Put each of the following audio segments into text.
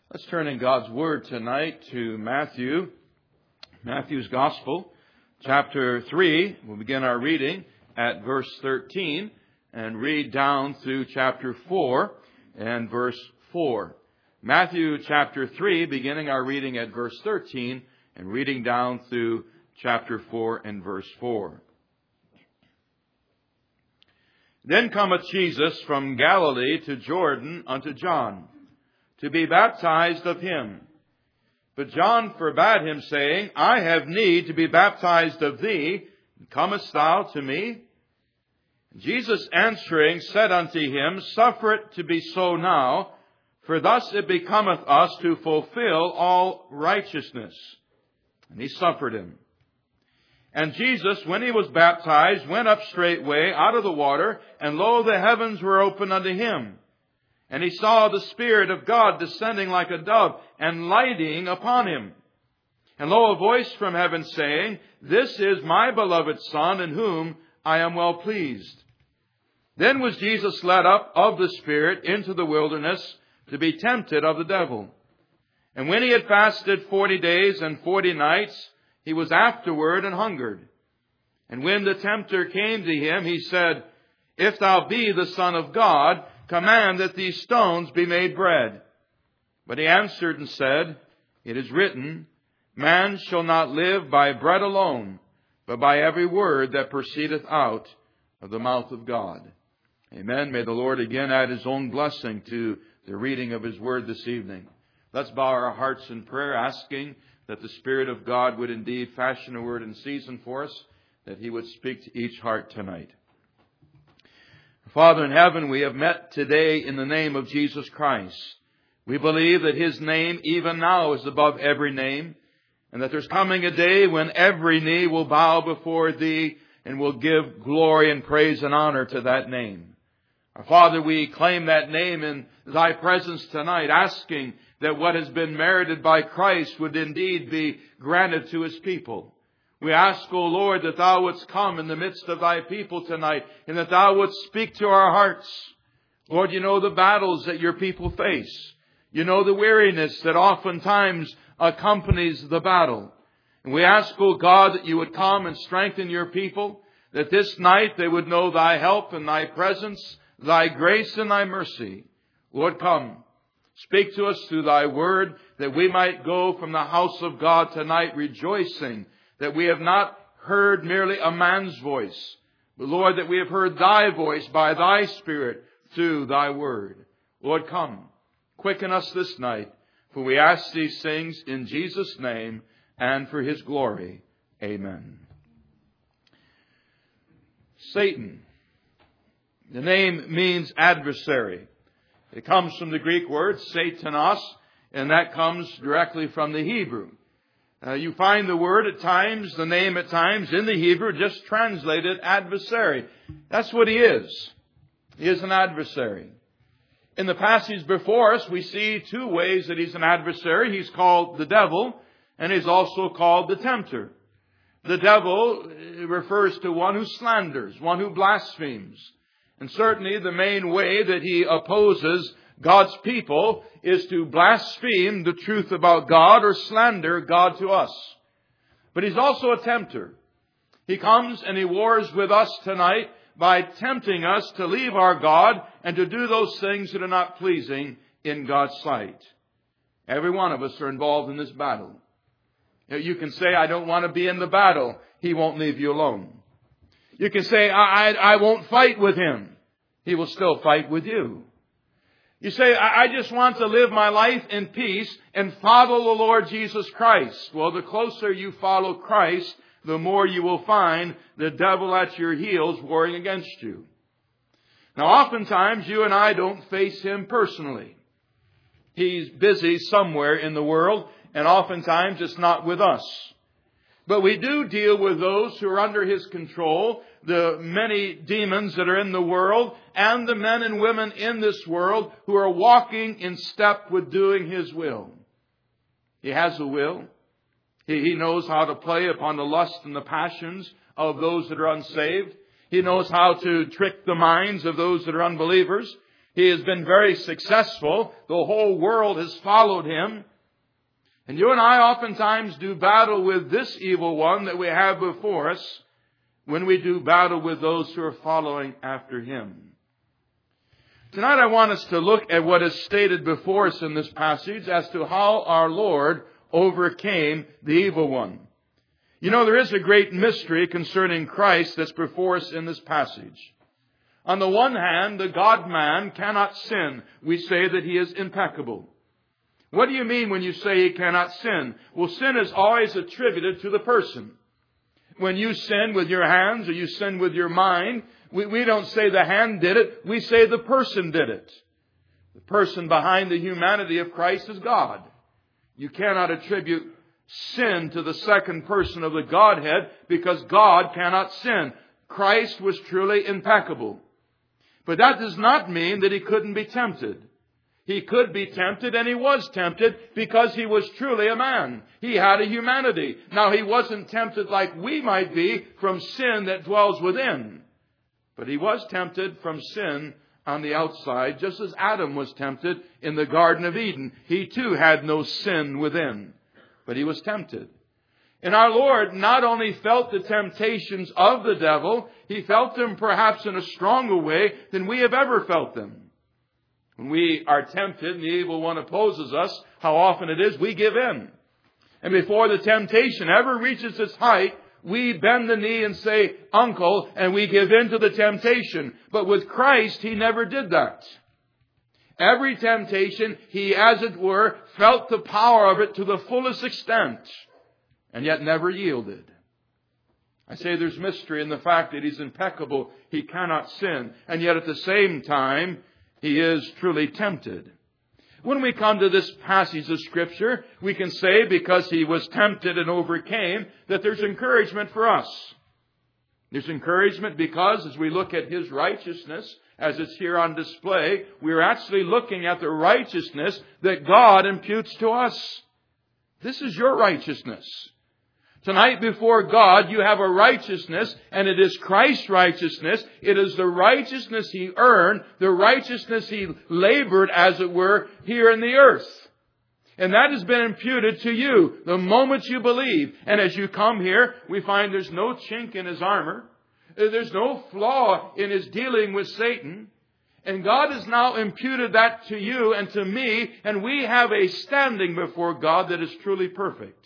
Let's turn in God's Word tonight to Matthew's Gospel, chapter 3. We'll begin our reading at verse 13 and read down through chapter 4 and verse 4. Matthew chapter 3, beginning our reading at verse 13 and reading down through chapter 4 and verse 4. Then cometh Jesus from Galilee to Jordan unto John, to be baptized of him. But John forbade him, saying, I have need to be baptized of thee, and comest thou to me? Jesus answering said unto him, Suffer it to be so now, for thus it becometh us to fulfill all righteousness. And he suffered him. And Jesus, when he was baptized, went up straightway out of the water, and lo, the heavens were opened unto him. And he saw the Spirit of God descending like a dove and lighting upon him. And lo, a voice from heaven saying, This is my beloved Son, in whom I am well pleased. Then was Jesus led up of the Spirit into the wilderness to be tempted of the devil. And when he had fasted 40 days and 40 nights, he was afterward and hungered. And when the tempter came to him, he said, If thou be the Son of God, command that these stones be made bread. But he answered and said, It is written, Man shall not live by bread alone, but by every word that proceedeth out of the mouth of God. Amen. May the Lord again add His own blessing to the reading of His Word this evening. Let's bow our hearts in prayer, asking that the Spirit of God would indeed fashion a word in season for us, that He would speak to each heart tonight. Father in heaven, we have met today in the name of Jesus Christ. We believe that His name even now is above every name, and that there's coming a day when every knee will bow before Thee and will give glory and praise and honor to that name. Our Father, we claim that name in Thy presence tonight, asking that what has been merited by Christ would indeed be granted to His people. We ask, O Lord, that Thou wouldst come in the midst of Thy people tonight, and that Thou wouldst speak to our hearts. Lord, You know the battles that Your people face. You know the weariness that oftentimes accompanies the battle. And we ask, O God, that You would come and strengthen Your people, that this night they would know Thy help and Thy presence, Thy grace and Thy mercy. Lord, come. Speak to us through Thy word, that we might go from the house of God tonight rejoicing that we have not heard merely a man's voice, but Lord, that we have heard Thy voice by Thy Spirit through Thy word. Lord, come, quicken us this night, for we ask these things in Jesus' name and for His glory. Amen. Satan. The name means adversary. It comes from the Greek word Satanos, and that comes directly from the Hebrew. You find the word at times, the name at times in the Hebrew just translated adversary. That's what he is. He is an adversary. In the passage before us, we see two ways that he's an adversary. He's called the devil, and he's also called the tempter. The devil refers to one who slanders, one who blasphemes. And certainly the main way that he opposes God's people is to blaspheme the truth about God or slander God to us. But he's also a tempter. He comes and he wars with us tonight by tempting us to leave our God and to do those things that are not pleasing in God's sight. Every one of us are involved in this battle. You can say, I don't want to be in the battle. He won't leave you alone. You can say, I won't fight with him. He will still fight with you. You say, I just want to live my life in peace and follow the Lord Jesus Christ. Well, the closer you follow Christ, the more you will find the devil at your heels warring against you. Now, oftentimes you and I don't face him personally. He's busy somewhere in the world, and oftentimes it's not with us. But we do deal with those who are under his control, the many demons that are in the world, and the men and women in this world who are walking in step with doing his will. He has a will. He knows how to play upon the lust and the passions of those that are unsaved. He knows how to trick the minds of those that are unbelievers. He has been very successful. The whole world has followed him. And you and I oftentimes do battle with this evil one that we have before us when we do battle with those who are following after him. Tonight I want us to look at what is stated before us in this passage as to how our Lord overcame the evil one. You know, there is a great mystery concerning Christ that's before us in this passage. On the one hand, the God-man cannot sin. We say that he is impeccable. What do you mean when you say he cannot sin? Well, sin is always attributed to the person. When you sin with your hands or you sin with your mind, we don't say the hand did it. We say the person did it. The person behind the humanity of Christ is God. You cannot attribute sin to the second person of the Godhead because God cannot sin. Christ was truly impeccable. But that does not mean that he couldn't be tempted. He could be tempted, and he was tempted because he was truly a man. He had a humanity. Now, he wasn't tempted like we might be from sin that dwells within. But he was tempted from sin on the outside, just as Adam was tempted in the Garden of Eden. He too had no sin within, but he was tempted. And our Lord not only felt the temptations of the devil, he felt them perhaps in a stronger way than we have ever felt them. When we are tempted and the evil one opposes us, how often it is we give in. And before the temptation ever reaches its height, we bend the knee and say, "Uncle," and we give in to the temptation. But with Christ, he never did that. Every temptation, he, as it were, felt the power of it to the fullest extent, and yet never yielded. I say there's mystery in the fact that he's impeccable, he cannot sin, and yet at the same time, he is truly tempted. When we come to this passage of Scripture, we can say, because he was tempted and overcame, that there's encouragement for us. There's encouragement because as we look at his righteousness, as it's here on display, we're actually looking at the righteousness that God imputes to us. This is your righteousness. Tonight before God, you have a righteousness, and it is Christ's righteousness. It is the righteousness he earned, the righteousness he labored, as it were, here in the earth. And that has been imputed to you the moment you believe. And as you come here, we find there's no chink in his armor. There's no flaw in his dealing with Satan. And God has now imputed that to you and to me, and we have a standing before God that is truly perfect.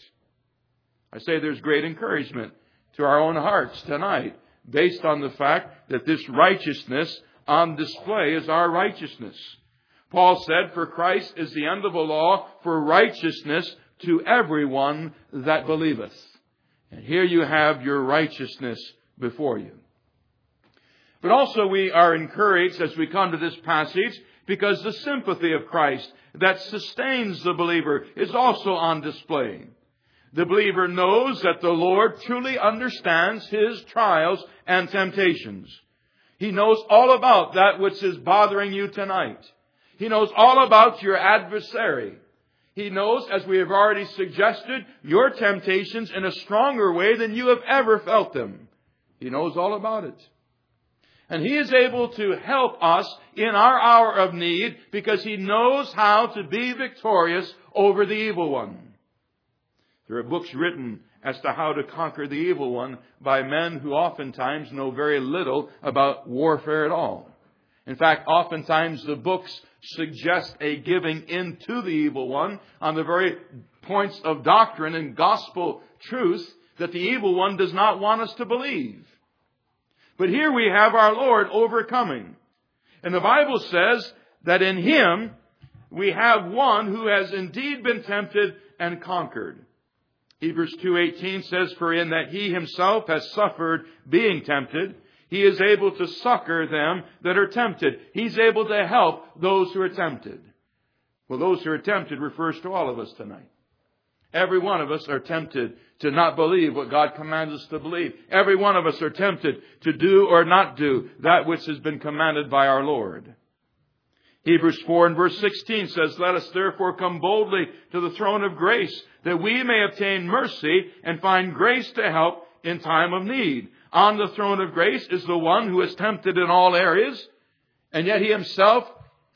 I say there's great encouragement to our own hearts tonight based on the fact that this righteousness on display is our righteousness. Paul said, "For Christ is the end of the law for righteousness to everyone that believeth." And here you have your righteousness before you. But also we are encouraged as we come to this passage because the sympathy of Christ that sustains the believer is also on display. The believer knows that the Lord truly understands his trials and temptations. He knows all about that which is bothering you tonight. He knows all about your adversary. He knows, as we have already suggested, your temptations in a stronger way than you have ever felt them. He knows all about it. And he is able to help us in our hour of need because he knows how to be victorious over the evil one. There are books written as to how to conquer the evil one by men who oftentimes know very little about warfare at all. In fact, oftentimes the books suggest a giving in to the evil one on the very points of doctrine and gospel truth that the evil one does not want us to believe. But here we have our Lord overcoming. And the Bible says that in him we have one who has indeed been tempted and conquered. Hebrews 2:18 says, "For in that he himself has suffered being tempted, he is able to succor them that are tempted." He's able to help those who are tempted. Well, those who are tempted refers to all of us tonight. Every one of us are tempted to not believe what God commands us to believe. Every one of us are tempted to do or not do that which has been commanded by our Lord. Hebrews 4 and verse 16 says, "Let us therefore come boldly to the throne of grace, that we may obtain mercy and find grace to help in time of need." On the throne of grace is the one who is tempted in all areas, and yet he himself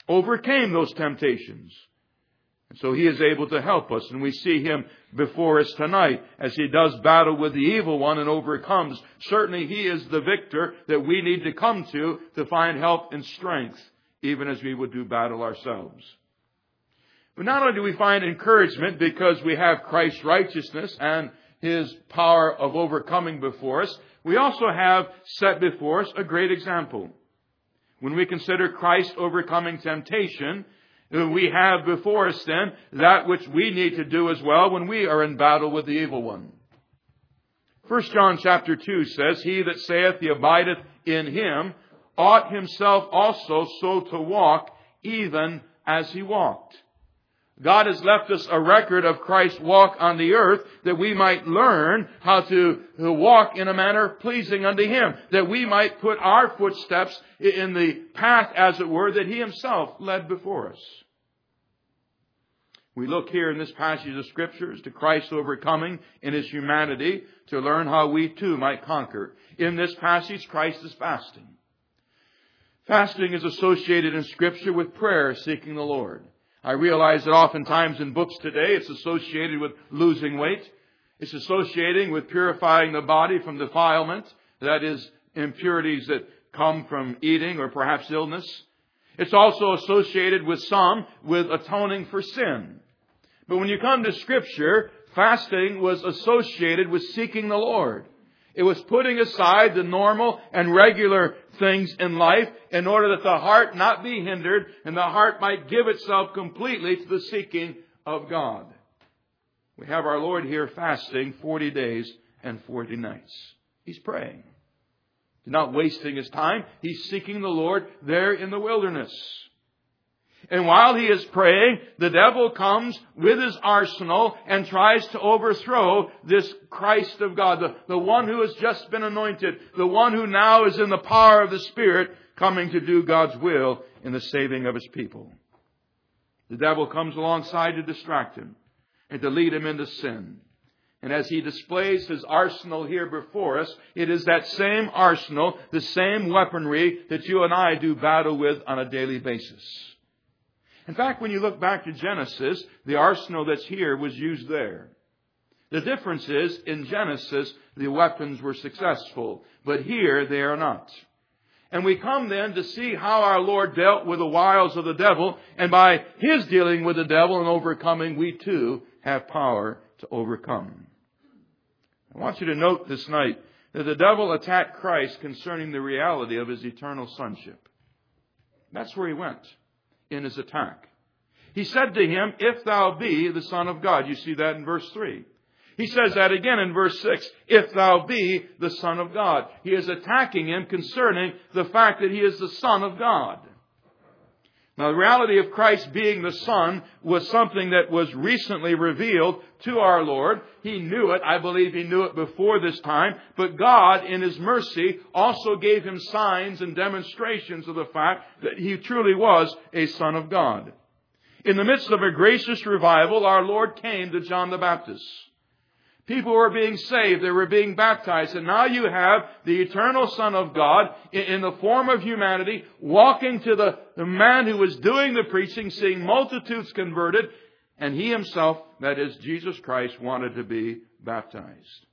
overcame those temptations. And so He is able to help us. And we see Him before us tonight as He does battle with the evil one and overcomes. Certainly He is the victor that we need to come to find help and strength, even as we would do battle ourselves. But not only do we find encouragement because we have Christ's righteousness and His power of overcoming before us, we also have set before us a great example. When we consider Christ overcoming temptation, we have before us then that which we need to do as well when we are in battle with the evil one. 1 John chapter 2 says, "He that saith he abideth in Him ought himself also so to walk, even as He walked." God has left us a record of Christ's walk on the earth that we might learn how to walk in a manner pleasing unto Him, that we might put our footsteps in the path, as it were, that He Himself led before us. We look here in this passage of Scriptures to Christ overcoming in His humanity to learn how we too might conquer. In this passage, Christ is fasting. Fasting is associated in Scripture with prayer, seeking the Lord. I realize that oftentimes in books today it's associated with losing weight. It's associating with purifying the body from defilement, that is, impurities that come from eating or perhaps illness. It's also associated with some with atoning for sin. But when you come to Scripture, fasting was associated with seeking the Lord. It was putting aside the normal and regular things in life in order that the heart not be hindered and the heart might give itself completely to the seeking of God. We have our Lord here fasting 40 days and 40 nights. He's praying. He's not wasting His time. He's seeking the Lord there in the wilderness. And while He is praying, the devil comes with his arsenal and tries to overthrow this Christ of God, the one who has just been anointed, the one who now is in the power of the Spirit, coming to do God's will in the saving of His people. The devil comes alongside to distract him and to lead him into sin. And as he displays his arsenal here before us, it is that same arsenal, the same weaponry that you and I do battle with on a daily basis. In fact, when you look back to Genesis, the arsenal that's here was used there. The difference is, in Genesis, the weapons were successful, but here they are not. And we come then to see how our Lord dealt with the wiles of the devil, and by His dealing with the devil and overcoming, we too have power to overcome. I want you to note this night that the devil attacked Christ concerning the reality of His eternal sonship. That's where he went in his attack. He said to Him, "If thou be the Son of God." You see that in verse 3. He says that again in verse 6. "If thou be the Son of God." He is attacking Him concerning the fact that He is the Son of God. Now, the reality of Christ being the Son was something that was recently revealed to our Lord. He knew it. I believe He knew it before this time. But God, in His mercy, also gave Him signs and demonstrations of the fact that He truly was a Son of God. In the midst of a gracious revival, our Lord came to John the Baptist. People were being saved. They were being baptized. And now you have the eternal Son of God in the form of humanity walking to the man who was doing the preaching, seeing multitudes converted. And He Himself, that is Jesus Christ, wanted to be baptized.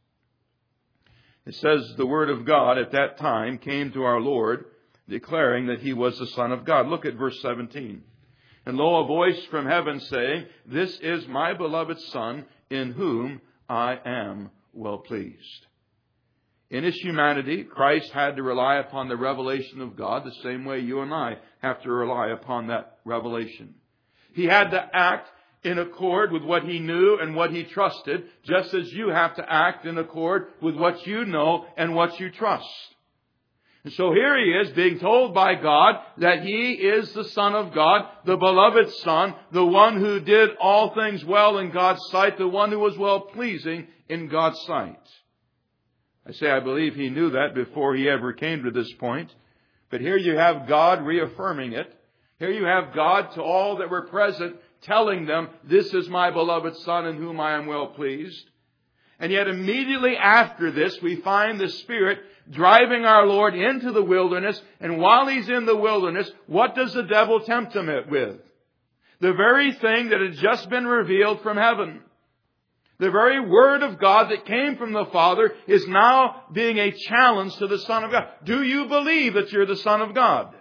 It says the Word of God at that time came to our Lord declaring that He was the Son of God. Look at verse 17. "And lo, a voice from heaven saying, This is my beloved Son, in whom I am well pleased." In His humanity, Christ had to rely upon the revelation of God the same way you and I have to rely upon that revelation. He had to act in accord with what He knew and what He trusted, just as you have to act in accord with what you know and what you trust. And so here He is being told by God that He is the Son of God, the beloved Son, the one who did all things well in God's sight, the one who was well-pleasing in God's sight. I say I believe He knew that before He ever came to this point. But here you have God reaffirming it. Here you have God to all that were present telling them, "This is my beloved Son in whom I am well pleased." And yet immediately after this, we find the Spirit driving our Lord into the wilderness. And while He's in the wilderness, what does the devil tempt Him with? The very thing that had just been revealed from heaven. The very Word of God that came from the Father is now being a challenge to the Son of God. Do you believe that you're the Son of God?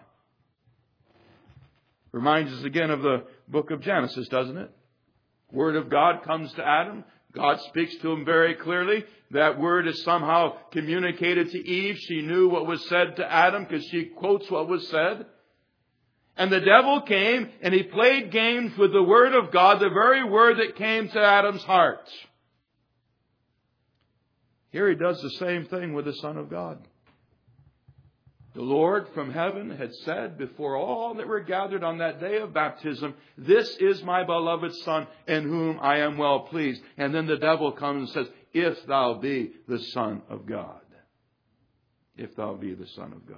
Reminds us again of the book of Genesis, doesn't it? Word of God comes to Adam. God speaks to him very clearly. That word is somehow communicated to Eve. She knew what was said to Adam because she quotes what was said. And the devil came and he played games with the Word of God, the very word that came to Adam's heart. Here he does the same thing with the Son of God. The Lord from heaven had said before all that were gathered on that day of baptism, "This is my beloved Son in whom I am well pleased." And then the devil comes and says, "If thou be the Son of God." If thou be the Son of God.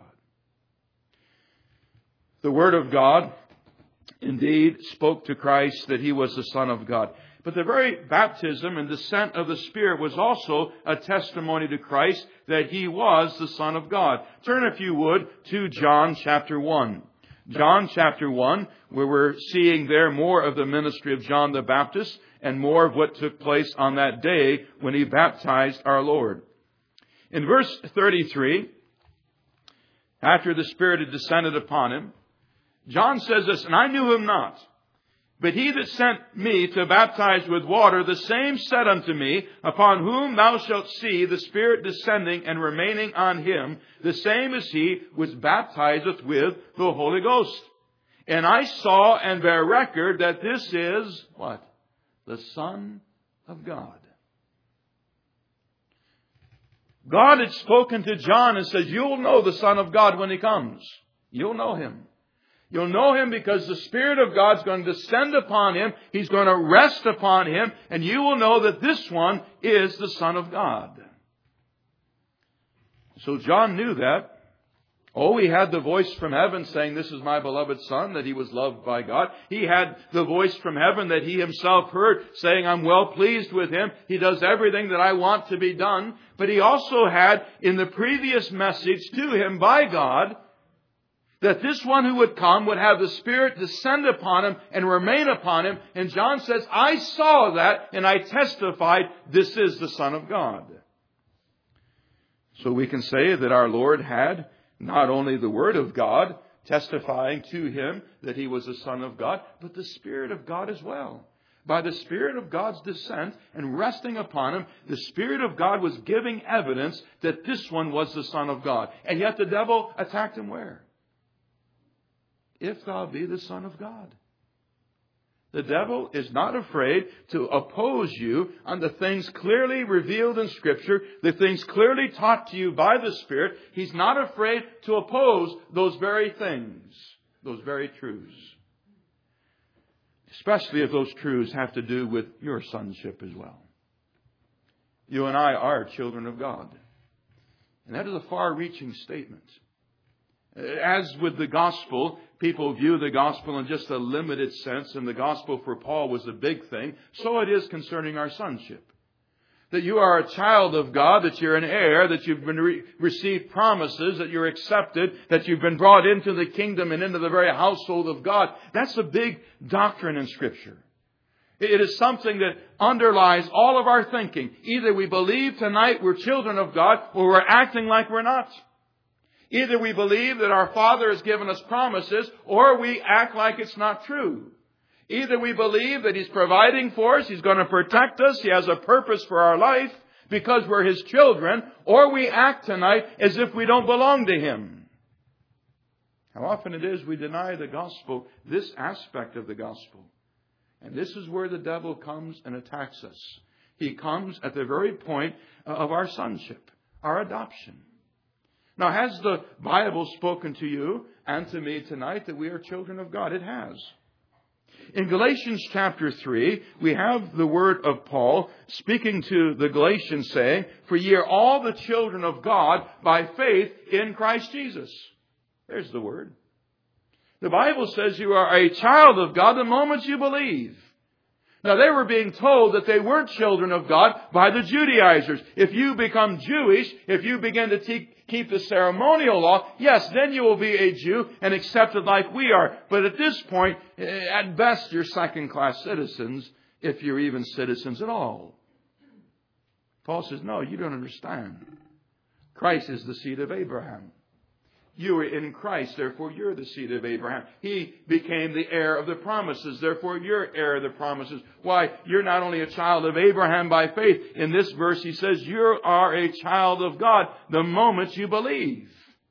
The Word of God indeed spoke to Christ that He was the Son of God. But the very baptism and descent of the Spirit was also a testimony to Christ that He was the Son of God. Turn, if you would, to John chapter 1. John chapter 1, where we're seeing there more of the ministry of John the Baptist and more of what took place on that day when he baptized our Lord. In verse 33, after the Spirit had descended upon Him, John says this, "And I knew Him not. But He that sent me to baptize with water, the same said unto me, Upon whom thou shalt see the Spirit descending and remaining on Him, the same is He which baptizeth with the Holy Ghost. And I saw and bear record that this is," what? "The Son of God." God had spoken to John and says, "You'll know the Son of God when He comes. You'll know Him. You'll know Him because the Spirit of God's going to descend upon Him. He's going to rest upon Him. And you will know that this one is the Son of God." So John knew that. Oh, he had the voice from heaven saying, "This is my beloved Son," that He was loved by God. He had the voice from heaven that he himself heard saying, "I'm well pleased with Him. He does everything that I want to be done." But he also had in the previous message to him by God that this one who would come would have the Spirit descend upon him and remain upon him. And John says, "I saw that and I testified this is the Son of God." So we can say that our Lord had not only the Word of God testifying to Him that He was the Son of God, but the Spirit of God as well. By the Spirit of God's descent and resting upon Him, the Spirit of God was giving evidence that this one was the Son of God. And yet the devil attacked Him where? "If thou be the Son of God." The devil is not afraid to oppose you on the things clearly revealed in Scripture, the things clearly taught to you by the Spirit. He's not afraid to oppose those very things, those very truths. Especially if those truths have to do with your sonship as well. You and I are children of God. And that is a far-reaching statement. As with the gospel, people view the gospel in just a limited sense, and the gospel for Paul was a big thing. So it is concerning our sonship. That you are a child of God, that you're an heir, that you've been received promises, that you're accepted, that you've been brought into the kingdom and into the very household of God. That's a big doctrine in Scripture. It is something that underlies all of our thinking. Either we believe tonight we're children of God, or we're acting like we're not. Either we believe that our Father has given us promises, or we act like it's not true. Either we believe that He's providing for us, He's going to protect us, He has a purpose for our life because we're His children, or we act tonight as if we don't belong to Him. How often it is we deny the gospel, this aspect of the gospel. And this is where the devil comes and attacks us. He comes at the very point of our sonship, our adoption. Now, has the Bible spoken to you and to me tonight that we are children of God? It has. In Galatians chapter 3, we have the word of Paul speaking to the Galatians saying, "For ye are all the children of God by faith in Christ Jesus." There's the word. The Bible says you are a child of God the moment you believe. Now, they were being told that they weren't children of God by the Judaizers. If you become Jewish, if you begin to keep the ceremonial law, yes, then you will be a Jew and accepted like we are. But at this point, at best, you're second-class citizens, if you're even citizens at all. Paul says, no, you don't understand. Christ is the seed of Abraham. You are in Christ, therefore you're the seed of Abraham. He became the heir of the promises, therefore you're heir of the promises. Why? You're not only a child of Abraham by faith. In this verse he says you are a child of God the moment you believe.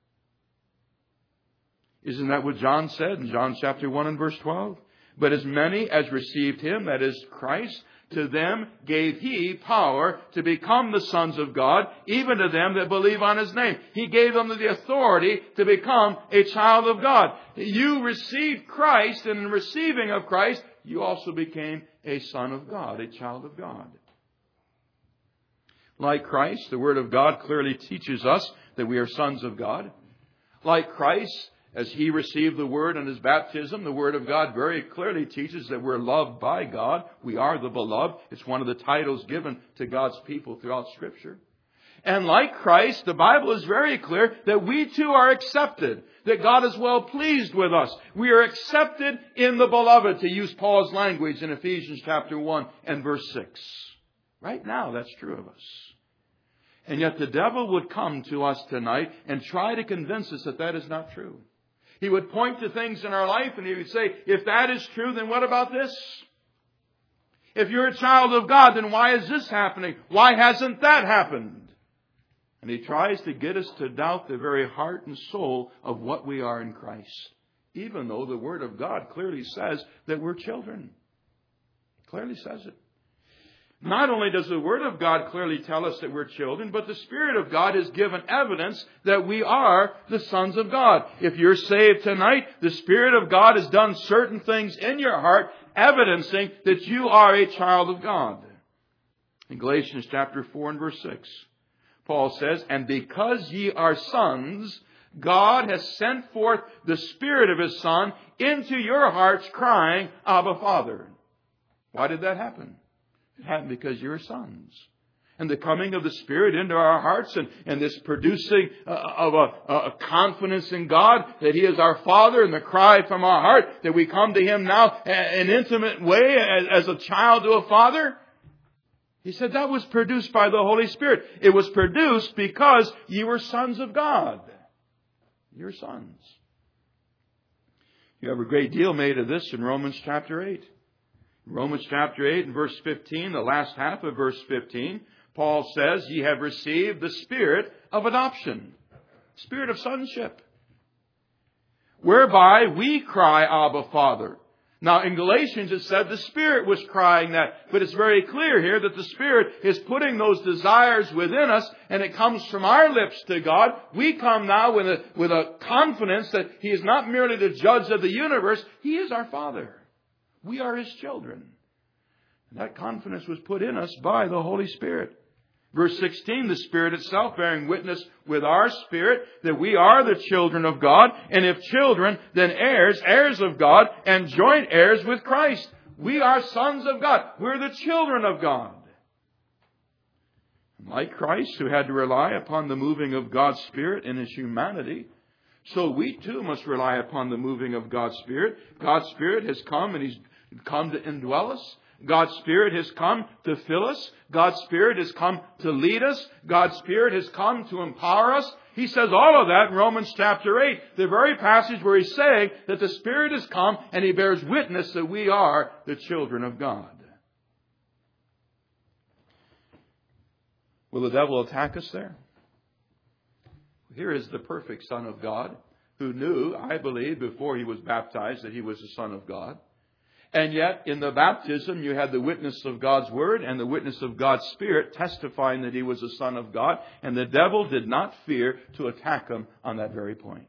Isn't that what John said in John chapter 1 and verse 12? But as many as received him, that is Christ, to them gave he power to become the sons of God, even to them that believe on his name. He gave them the authority to become a child of God. You received Christ, and in receiving of Christ, you also became a son of God, a child of God. Like Christ, the Word of God clearly teaches us that we are sons of God. Like Christ, as he received the Word in his baptism, the Word of God very clearly teaches that we're loved by God. We are the beloved. It's one of the titles given to God's people throughout Scripture. And like Christ, the Bible is very clear that we too are accepted, that God is well pleased with us. We are accepted in the beloved, to use Paul's language in Ephesians chapter 1 and verse 6. Right now, that's true of us. And yet the devil would come to us tonight and try to convince us that that is not true. He would point to things in our life and he would say, if that is true, then what about this? If you're a child of God, then why is this happening? Why hasn't that happened? And he tries to get us to doubt the very heart and soul of what we are in Christ. Even though the Word of God clearly says that we're children. Clearly says it. Not only does the Word of God clearly tell us that we're children, but the Spirit of God has given evidence that we are the sons of God. If you're saved tonight, the Spirit of God has done certain things in your heart, evidencing that you are a child of God. In Galatians chapter 4 and verse 6, Paul says, and because ye are sons, God has sent forth the Spirit of His Son into your hearts, crying, Abba, Father. Why did that happen? It happened because you're sons. And the coming of the Spirit into our hearts and this producing of a confidence in God that He is our Father, and the cry from our heart that we come to Him now in an intimate way as a child to a father. He said that was produced by the Holy Spirit. It was produced because you were sons of God. You're sons. You have a great deal made of this in Romans chapter 8. Romans chapter 8 and verse 15, the last half of verse 15, Paul says, ye have received the Spirit of adoption, Spirit of sonship, whereby we cry, Abba, Father. Now in Galatians it said the Spirit was crying that, but it's very clear here that the Spirit is putting those desires within us, and it comes from our lips to God. We come now with a confidence that He is not merely the judge of the universe, He is our Father. We are His children. And that confidence was put in us by the Holy Spirit. Verse 16, the Spirit itself bearing witness with our spirit that we are the children of God. And if children, then heirs, heirs of God, and joint heirs with Christ. We are sons of God. We're the children of God. Like Christ, who had to rely upon the moving of God's Spirit in His humanity, so we too must rely upon the moving of God's Spirit. God's Spirit has come and He's come to indwell us. God's Spirit has come to fill us. God's Spirit has come to lead us. God's Spirit has come to empower us. He says all of that in Romans chapter 8, the very passage where He's saying that the Spirit has come and He bears witness that we are the children of God. Will the devil attack us there? Here is the perfect Son of God who knew, I believe, before He was baptized that He was the Son of God. And yet, in the baptism, you had the witness of God's Word and the witness of God's Spirit testifying that He was the Son of God. And the devil did not fear to attack Him on that very point.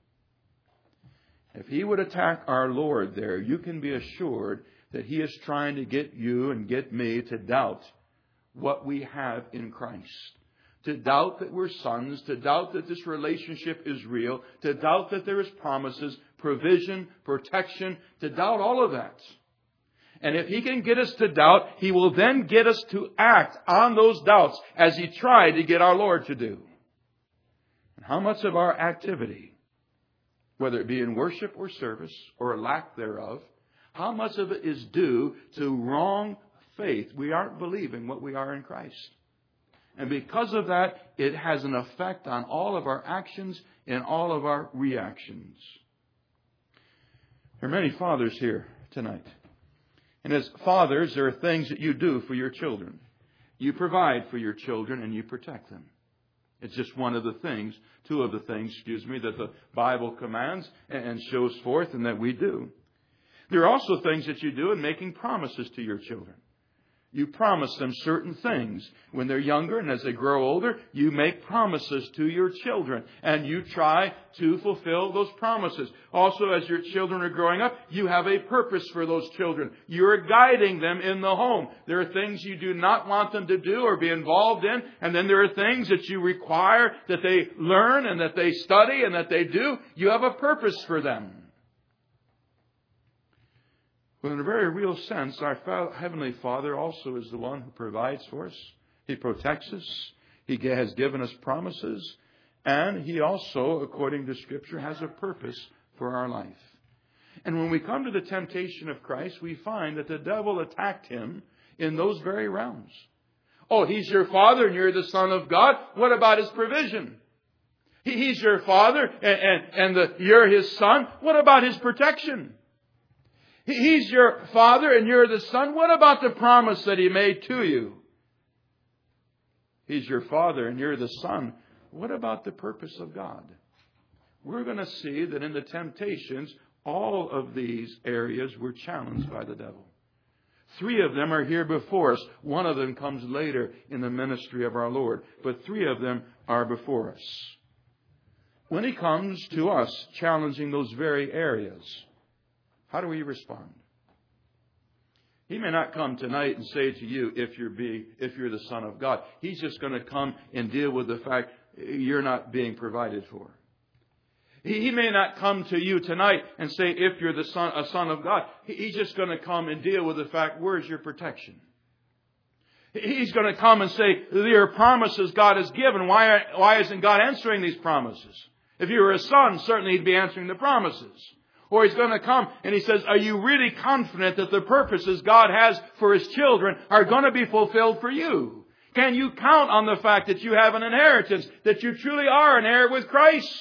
If he would attack our Lord there, you can be assured that he is trying to get you and get me to doubt what we have in Christ. To doubt that we're sons, to doubt that this relationship is real, to doubt that there is promises, provision, protection, to doubt all of that. And if he can get us to doubt, he will then get us to act on those doubts as he tried to get our Lord to do. And how much of our activity, whether it be in worship or service or a lack thereof, how much of it is due to wrong faith? We aren't believing what we are in Christ. And because of that, it has an effect on all of our actions and all of our reactions. There are many fathers here tonight. And as fathers, there are things that you do for your children. You provide for your children and you protect them. It's just one of the things, two of the things, that the Bible commands and shows forth and that we do. There are also things that you do in making promises to your children. You promise them certain things. When they're younger and as they grow older, you make promises to your children. And you try to fulfill those promises. Also, as your children are growing up, you have a purpose for those children. You're guiding them in the home. There are things you do not want them to do or be involved in. And then there are things that you require that they learn and that they study and that they do. You have a purpose for them. Well, in a very real sense, our Heavenly Father also is the one who provides for us. He protects us. He has given us promises. And He also, according to Scripture, has a purpose for our life. And when we come to the temptation of Christ, we find that the devil attacked Him in those very realms. Oh, He's your Father and you're the Son of God. What about His provision? He's your Father and you're His Son. What about His protection? He's your Father and you're the Son. What about the promise that He made to you? He's your Father and you're the Son. What about the purpose of God? We're going to see that in the temptations, all of these areas were challenged by the devil. 3 of them are here before us. 1 of them comes later in the ministry of our Lord. But 3 of them are before us. When He comes to us challenging those very areas, how do we respond? He may not come tonight and say to you, if you're the Son of God. He's just going to come and deal with the fact you're not being provided for. He may not come to you tonight and say, if you're a son of God. He's just going to come and deal with the fact, where's your protection? He's going to come and say, there are promises God has given. Why isn't God answering these promises? If you were a son, certainly He'd be answering the promises. Or He's going to come and He says, are you really confident that the purposes God has for His children are going to be fulfilled for you? Can you count on the fact that you have an inheritance, that you truly are an heir with Christ?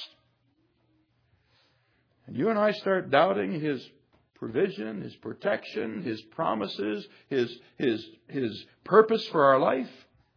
And you and I start doubting His provision, His protection, His promises, His purpose for our life.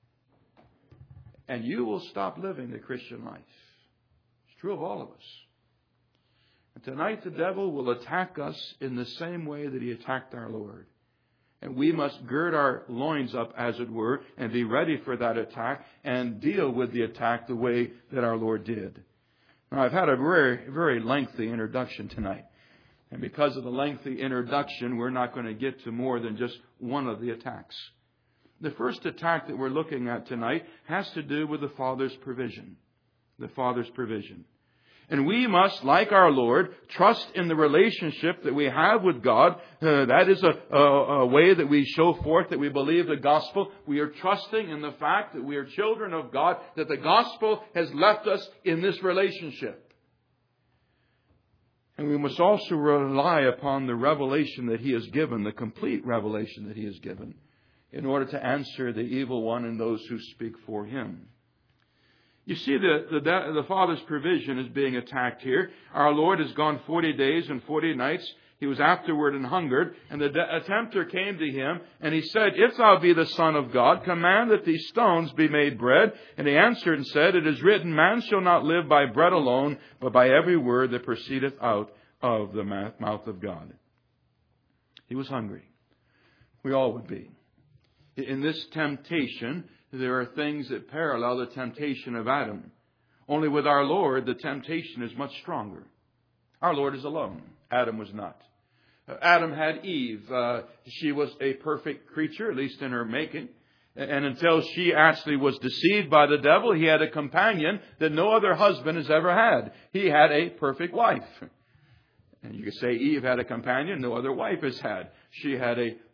And you will stop living the Christian life. It's true of all of us. And tonight the devil will attack us in the same way that he attacked our Lord. And we must gird our loins up, as it were, and be ready for that attack and deal with the attack the way that our Lord did. Now, I've had a very, very lengthy introduction tonight. And because of the lengthy introduction, we're not going to get to more than just one of the attacks. The first attack that we're looking at tonight has to do with the Father's provision. The Father's provision. And we must, like our Lord, trust in the relationship that we have with God. That is a way that we show forth that we believe the gospel. We are trusting in the fact that we are children of God, that the gospel has left us in this relationship. And we must also rely upon the revelation that He has given, the complete revelation that He has given, in order to answer the evil one and those who speak for Him. You see, the Father's provision is being attacked here. Our Lord has gone 40 days and 40 nights. He was afterward and hungered. And the tempter came to Him, and he said, if thou be the Son of God, command that these stones be made bread. And He answered and said, it is written, man shall not live by bread alone, but by every word that proceedeth out of the mouth of God. He was hungry. We all would be. In this temptation, there are things that parallel the temptation of Adam. Only with our Lord, the temptation is much stronger. Our Lord is alone. Adam was not. Adam had Eve. She was a perfect creature, at least in her making. And until she actually was deceived by the devil, he had a companion that no other husband has ever had. He had a perfect wife. And you could say Eve had a companion no other wife has had. She had a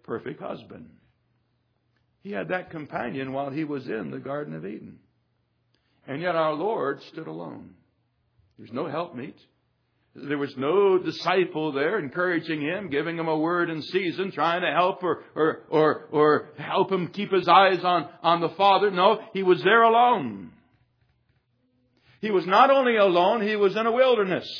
perfect husband. He had that companion while he was in the Garden of Eden. And yet our Lord stood alone. There's no helpmeet. There was no disciple there encouraging him, giving him a word in season, trying to help or help him keep his eyes on the Father. No, he was there alone. He was not only alone, he was in a wilderness.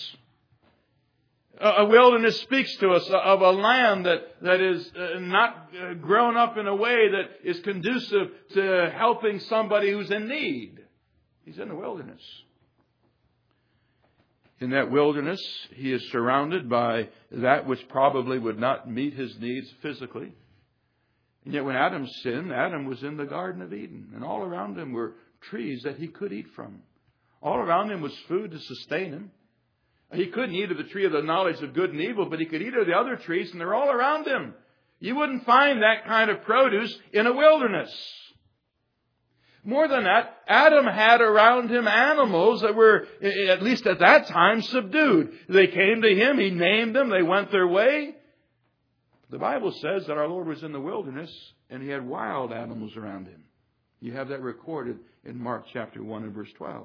A wilderness speaks to us of a land that is not grown up in a way that is conducive to helping somebody who's in need. He's in the wilderness. In that wilderness, he is surrounded by that which probably would not meet his needs physically. And yet when Adam sinned, Adam was in the Garden of Eden. And all around him were trees that he could eat from. All around him was food to sustain him. He couldn't eat of the tree of the knowledge of good and evil, but he could eat of the other trees, and they're all around him. You wouldn't find that kind of produce in a wilderness. More than that, Adam had around him animals that were, at least at that time, subdued. They came to him, he named them, they went their way. The Bible says that our Lord was in the wilderness and he had wild animals around him. You have that recorded in Mark chapter 1 and verse 12.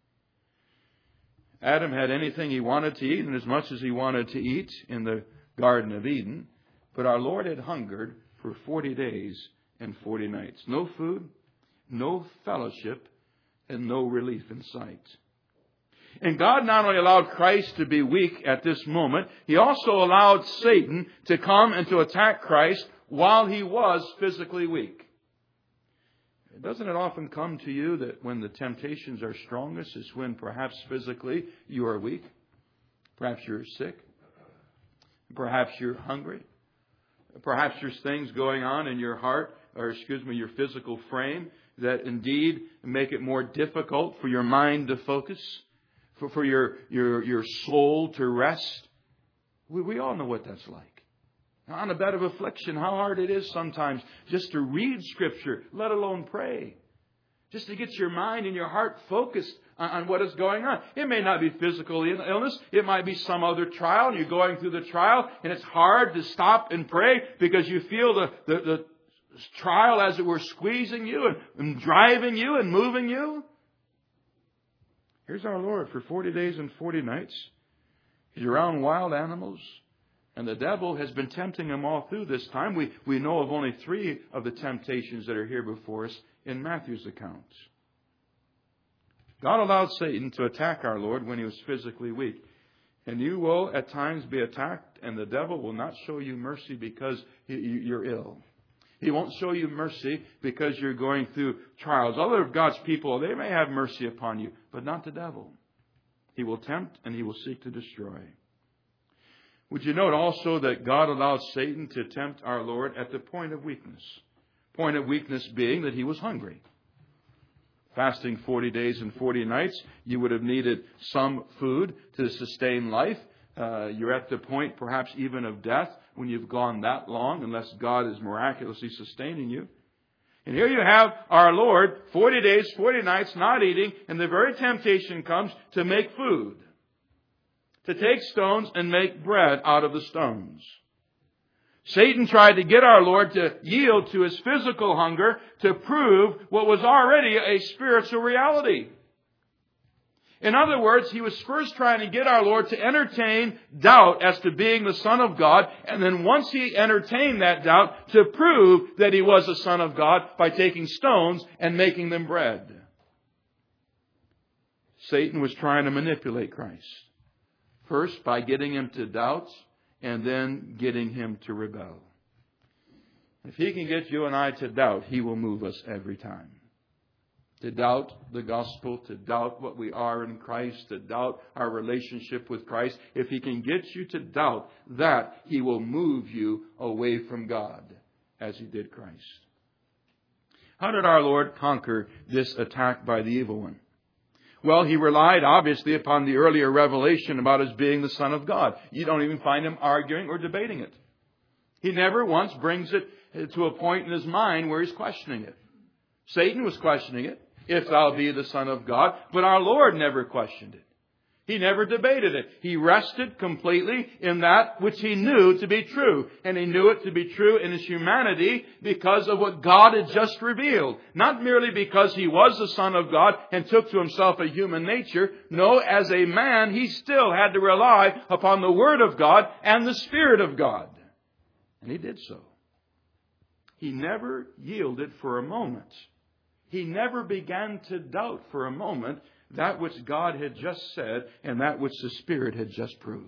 Adam had anything he wanted to eat and as much as he wanted to eat in the Garden of Eden. But our Lord had hungered for 40 days and 40 nights. No food, no fellowship, and no relief in sight. And God not only allowed Christ to be weak at this moment, He also allowed Satan to come and to attack Christ while He was physically weak. Doesn't it often come to you that when the temptations are strongest is when perhaps physically you are weak? Perhaps you're sick. Perhaps you're hungry. Perhaps there's things going on in your heart, your physical frame that indeed make it more difficult for your mind to focus, for your soul to rest. We all know what that's like. On a bed of affliction, how hard it is sometimes just to read Scripture, let alone pray. Just to get your mind and your heart focused on what is going on. It may not be physical illness. It might be some other trial. And you're going through the trial and it's hard to stop and pray because you feel the trial, as it were, squeezing you and driving you and moving you. Here's our Lord for 40 days and 40 nights. He's around wild animals. And the devil has been tempting him all through this time. We know of only 3 of the temptations that are here before us in Matthew's account. God allowed Satan to attack our Lord when He was physically weak. And you will at times be attacked, and the devil will not show you mercy because you're ill. He won't show you mercy because you're going through trials. Other of God's people, they may have mercy upon you, but not the devil. He will tempt and he will seek to destroy. Would you note also that God allowed Satan to tempt our Lord at the point of weakness? Point of weakness being that He was hungry. Fasting 40 days and 40 nights, you would have needed some food to sustain life. You're at the point perhaps even of death when you've gone that long, unless God is miraculously sustaining you. And here you have our Lord, 40 days, 40 nights, not eating, and the very temptation comes to make food. To take stones and make bread out of the stones. Satan tried to get our Lord to yield to his physical hunger to prove what was already a spiritual reality. In other words, he was first trying to get our Lord to entertain doubt as to being the Son of God, and then once he entertained that doubt, to prove that he was the Son of God by taking stones and making them bread. Satan was trying to manipulate Christ. First, by getting him to doubt, and then getting him to rebel. If he can get you and I to doubt, he will move us every time. To doubt the gospel, to doubt what we are in Christ, to doubt our relationship with Christ. If he can get you to doubt that, he will move you away from God, as he did Christ. How did our Lord conquer this attack by the evil one? Well, he relied obviously upon the earlier revelation about his being the Son of God. You don't even find him arguing or debating it. He never once brings it to a point in his mind where he's questioning it. Satan was questioning it, if thou be the Son of God, but our Lord never questioned it. He never debated it. He rested completely in that which he knew to be true. And he knew it to be true in his humanity because of what God had just revealed. Not merely because he was the Son of God and took to himself a human nature. No, as a man, he still had to rely upon the Word of God and the Spirit of God. And he did so. He never yielded for a moment. He never began to doubt for a moment that which God had just said and that which the Spirit had just proved.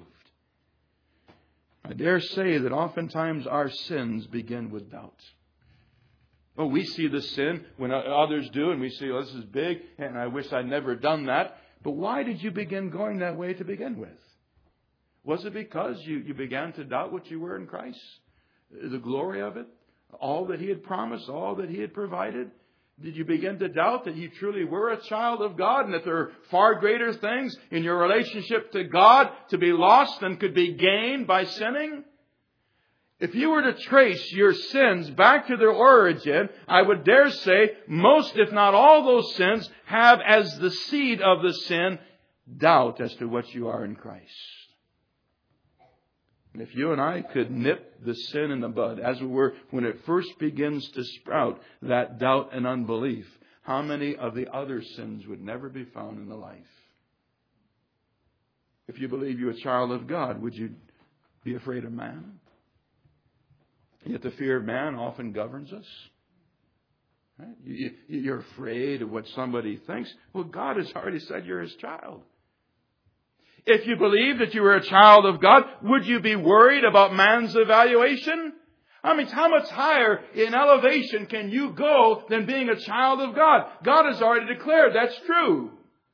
I dare say that oftentimes our sins begin with doubt. Oh, we see the sin when others do, and we say, oh, this is big, and I wish I'd never done that. But why did you begin going that way to begin with? Was it because you began to doubt what you were in Christ? The glory of it? All that He had promised? All that He had provided? Did you begin to doubt that you truly were a child of God and that there are far greater things in your relationship to God to be lost than could be gained by sinning? If you were to trace your sins back to their origin, I would dare say most, if not all those sins, have as the seed of the sin doubt as to what you are in Christ. And if you and I could nip the sin in the bud, as we were when it first begins to sprout, that doubt and unbelief, how many of the other sins would never be found in the life? If you believe you're a child of God, would you be afraid of man? Yet the fear of man often governs us. Right? You're afraid of what somebody thinks. Well, God has already said you're His child. If you believe that you were a child of God, would you be worried about man's evaluation? I mean, how much higher in elevation can you go than being a child of God? God has already declared that's true.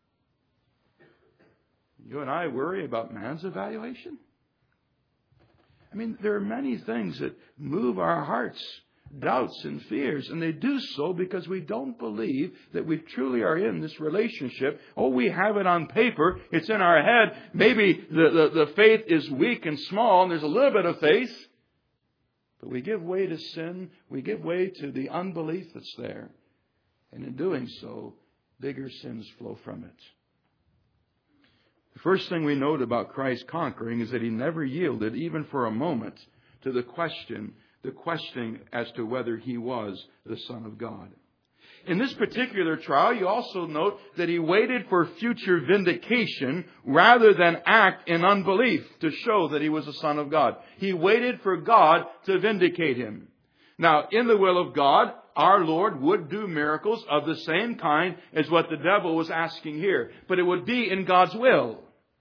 You and I worry about man's evaluation? I mean, there are many things that move our hearts, doubts and fears, and they do so because we don't believe that we truly are in this relationship. Oh, we have it on paper. It's in our head. Maybe the faith is weak and small, and there's a little bit of faith. But we give way to sin. We give way to the unbelief that's there. And in doing so, bigger sins flow from it. The first thing we note about Christ conquering is that He never yielded, even for a moment, to the questioning as to whether He was the Son of God. In this particular trial, you also note that He waited for future vindication rather than act in unbelief to show that He was the Son of God. He waited for God to vindicate Him. Now, in the will of God, our Lord would do miracles of the same kind as what the devil was asking here. But it would be in God's will.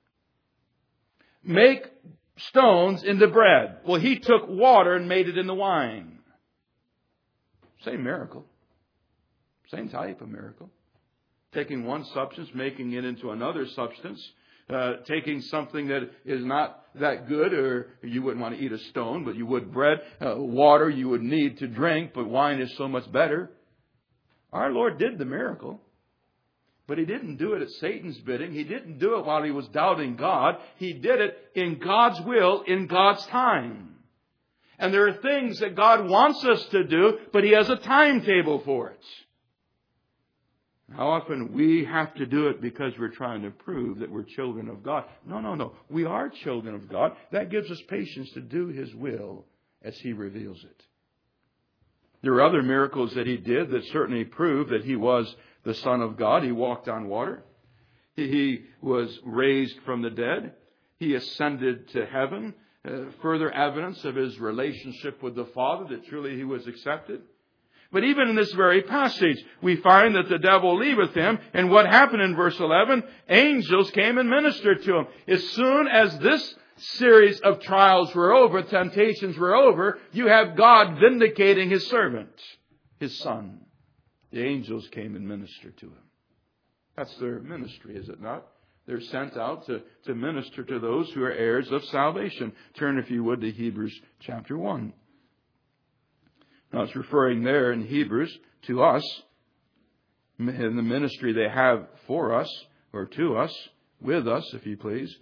Make stones into bread. Well, He took water and made it into wine. Same miracle. Same type of miracle. Taking one substance, making it into another substance. Taking something that is not that good, or you wouldn't want to eat a stone, but you would bread. Water you would need to drink, but wine is so much better. Our Lord did the miracle. But He didn't do it at Satan's bidding. He didn't do it while He was doubting God. He did it in God's will, in God's time. And there are things that God wants us to do, but He has a timetable for it. How often we have to do it because we're trying to prove that we're children of God. No. We are children of God. That gives us patience to do His will as He reveals it. There are other miracles that He did that certainly prove that He was the Son of God. He walked on water. He was raised from the dead. He ascended to heaven. Further evidence of His relationship with the Father, that truly He was accepted. But even in this very passage, we find that the devil leaveth Him. And what happened in verse 11? Angels came and ministered to Him. As soon as this series of trials were over, temptations were over, you have God vindicating His servant, His Son. The angels came and ministered to Him. That's their ministry, is it not? They're sent out to minister to those who are heirs of salvation. Turn, if you would, to Hebrews chapter 1. Now, it's referring there in Hebrews to us, in the ministry they have for us, or to us, with us, if you please.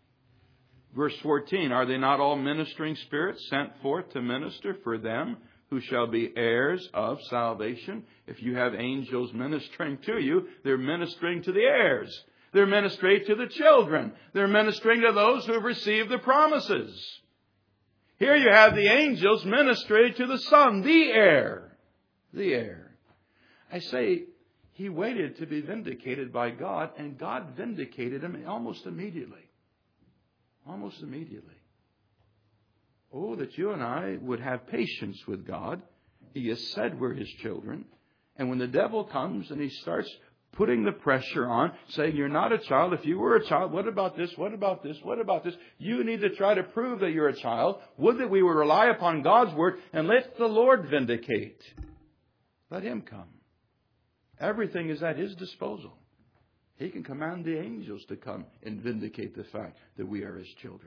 Verse 14, are they not all ministering spirits sent forth to minister for them who shall be heirs of salvation. If you have angels ministering to you, they're ministering to the heirs. They're ministering to the children. They're ministering to those who have received the promises. Here you have the angels ministering to the Son, the heir. The heir. I say, he waited to be vindicated by God, and God vindicated him almost immediately. Almost immediately. Oh, that you and I would have patience with God. He has said we're His children. And when the devil comes and he starts putting the pressure on, saying, you're not a child. If you were a child, what about this? What about this? What about this? You need to try to prove that you're a child. Would that we would rely upon God's word and let the Lord vindicate. Let Him come. Everything is at His disposal. He can command the angels to come and vindicate the fact that we are His children.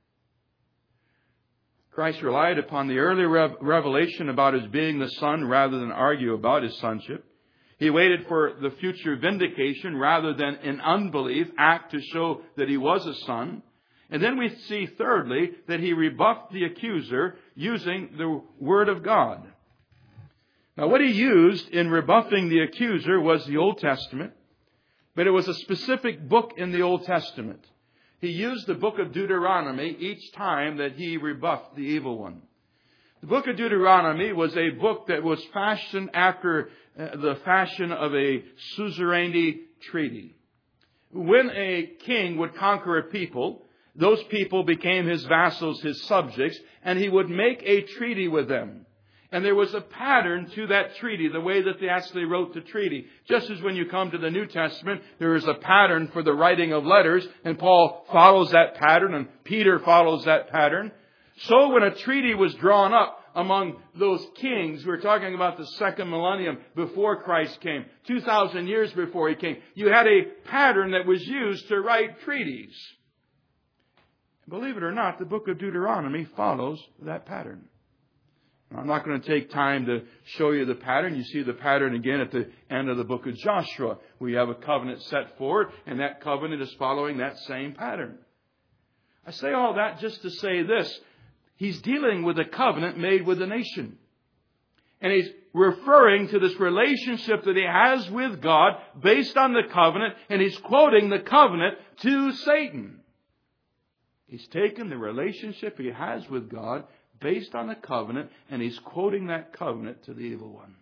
Christ relied upon the early revelation about His being the Son rather than argue about His sonship. He waited for the future vindication rather than in unbelief act to show that He was a Son. And then we see thirdly that He rebuffed the accuser using the Word of God. Now what He used in rebuffing the accuser was the Old Testament, but it was a specific book in the Old Testament. He used the book of Deuteronomy each time that He rebuffed the evil one. The book of Deuteronomy was a book that was fashioned after the fashion of a suzerainty treaty. When a king would conquer a people, those people became his vassals, his subjects, and he would make a treaty with them. And there was a pattern to that treaty, the way that they actually wrote the treaty. Just as when you come to the New Testament, there is a pattern for the writing of letters, and Paul follows that pattern, and Peter follows that pattern. So when a treaty was drawn up among those kings, we're talking about the second millennium before Christ came, 2,000 years before He came, you had a pattern that was used to write treaties. Believe it or not, the book of Deuteronomy follows that pattern. I'm not going to take time to show you the pattern. You see the pattern again at the end of the book of Joshua. We have a covenant set forward, and that covenant is following that same pattern. I say all that just to say this. He's dealing with a covenant made with a nation. And He's referring to this relationship that He has with God based on the covenant, and He's quoting the covenant to Satan. He's taken the relationship He has with God based on the covenant, and He's quoting that covenant to the evil one.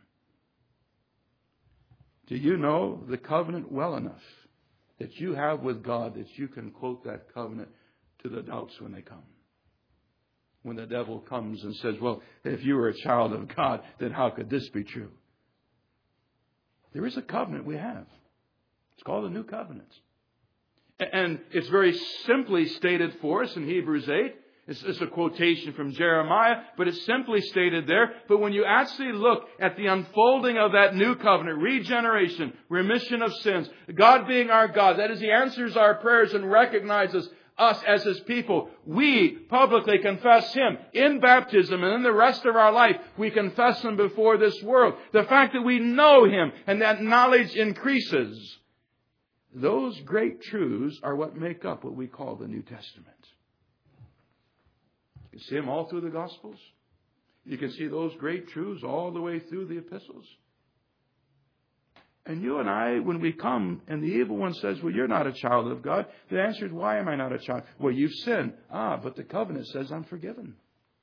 Do you know the covenant well enough that you have with God that you can quote that covenant to the doubts when they come? When the devil comes and says, well, if you were a child of God, then how could this be true? There is a covenant we have. It's called the New Covenant. And it's very simply stated for us in Hebrews 8. It's a quotation from Jeremiah, but it's simply stated there. But when you actually look at the unfolding of that new covenant, regeneration, remission of sins, God being our God, that is, He answers our prayers and recognizes us as His people. We publicly confess Him in baptism, and in the rest of our life, we confess Him before this world. The fact that we know Him and that knowledge increases. Those great truths are what make up what we call the New Testament. You can see them all through the Gospels. You can see those great truths all the way through the epistles. And you and I, when we come and the evil one says, well, you're not a child of God, the answer is, why am I not a child? Well, you've sinned. But the covenant says I'm forgiven.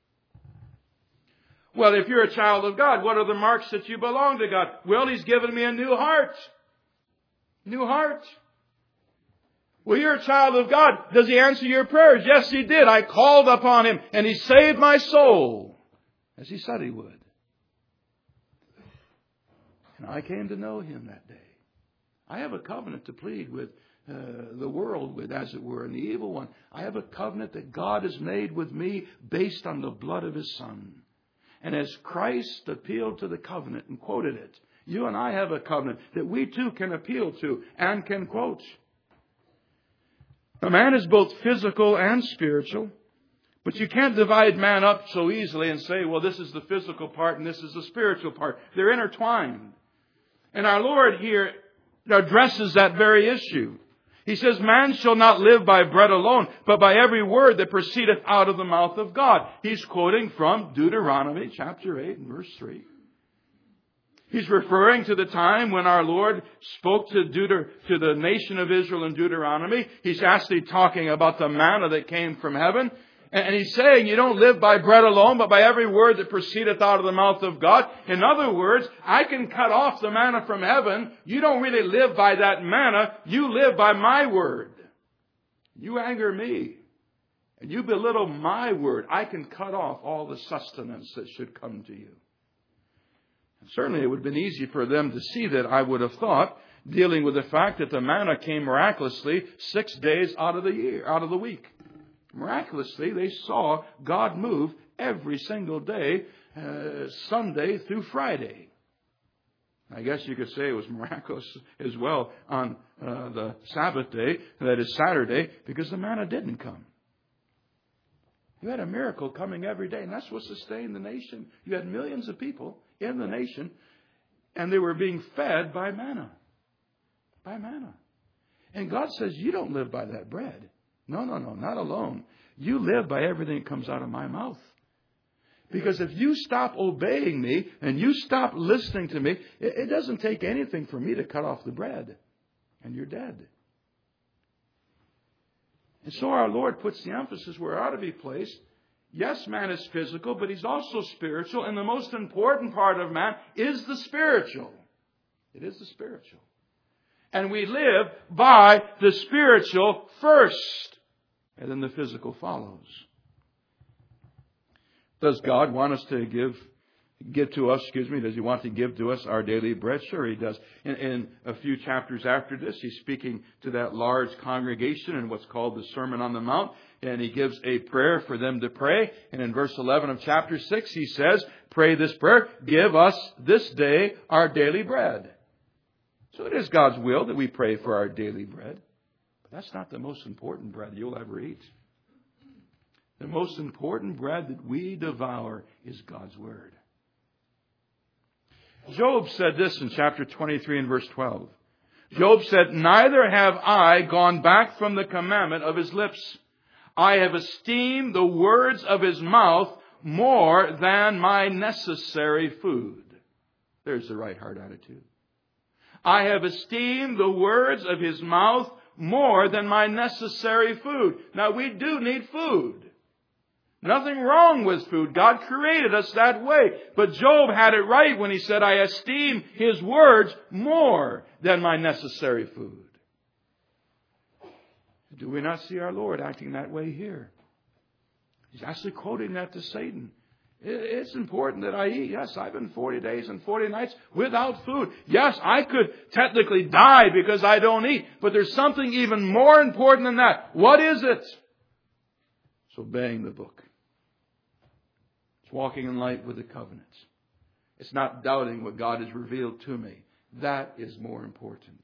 Well, if you're a child of God, what are the marks that you belong to God? Well, He's given me a new heart. New heart. Well, you're a child of God. Does He answer your prayers? Yes, He did. I called upon Him and He saved my soul, as He said He would. And I came to know Him that day. I have a covenant to plead with the world with, as it were, and the evil one. I have a covenant that God has made with me based on the blood of His Son. And as Christ appealed to the covenant and quoted it, you and I have a covenant that we too can appeal to and can quote. A man is both physical and spiritual, but you can't divide man up so easily and say, well, this is the physical part and this is the spiritual part. They're intertwined. And our Lord here addresses that very issue. He says, man shall not live by bread alone, but by every word that proceedeth out of the mouth of God. He's quoting from Deuteronomy chapter 8 and verse 3. He's referring to the time when our Lord spoke to the nation of Israel in Deuteronomy. He's actually talking about the manna that came from heaven. And he's saying you don't live by bread alone, but by every word that proceedeth out of the mouth of God. In other words, I can cut off the manna from heaven. You don't really live by that manna. You live by my word. You anger me, and you belittle my word. I can cut off all the sustenance that should come to you. And certainly it would have been easy for them to see that, I would have thought, dealing with the fact that the manna came miraculously 6 days out of the week. Miraculously, they saw God move every single day, Sunday through Friday. I guess you could say it was miraculous as well on the Sabbath day, that is Saturday, because the manna didn't come. You had a miracle coming every day, and that's what sustained the nation. You had millions of people in the nation, and they were being fed by manna. By manna. And God says, you don't live by that bread. No, not alone. You live by everything that comes out of my mouth. Because if you stop obeying me and you stop listening to me, it doesn't take anything for me to cut off the bread. And you're dead. And so our Lord puts the emphasis where it ought to be placed. Yes, man is physical, but he's also spiritual. And the most important part of man is the spiritual. It is the spiritual. And we live by the spiritual first. And then the physical follows. Does God want us to give to us, does He want to give to us our daily bread? Sure He does. In a few chapters after this, He's speaking to that large congregation in what's called the Sermon on the Mount. And He gives a prayer for them to pray. And in verse 11 of chapter 6, He says, pray this prayer, give us this day our daily bread. So it is God's will that we pray for our daily bread. But that's not the most important bread you'll ever eat. The most important bread that we devour is God's Word. Job said this in chapter 23 and verse 12. Job said, neither have I gone back from the commandment of his lips. I have esteemed the words of his mouth more than my necessary food. There's the right heart attitude. I have esteemed the words of his mouth more than my necessary food. Now, we do need food. Nothing wrong with food. God created us that way. But Job had it right when he said, I esteem his words more than my necessary food. Do we not see our Lord acting that way here? He's actually quoting that to Satan. It's important that I eat. Yes, I've been 40 days and 40 nights without food. Yes, I could technically die because I don't eat. But there's something even more important than that. What is it? It's obeying the book. It's walking in light with the covenants. It's not doubting what God has revealed to me. That is more important.